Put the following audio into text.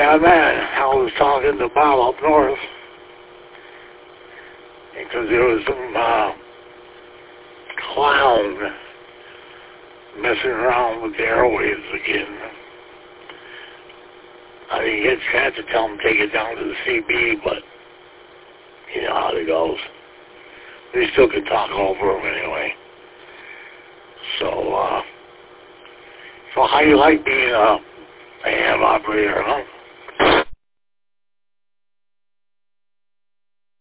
Yeah, man, I was talking to Bob up north because there was some clown messing around with the airwaves again. I didn't get a chance to tell him to take it down to the CB, but you know how it goes. We still can talk over him anyway. So how you like being a AM operator, huh?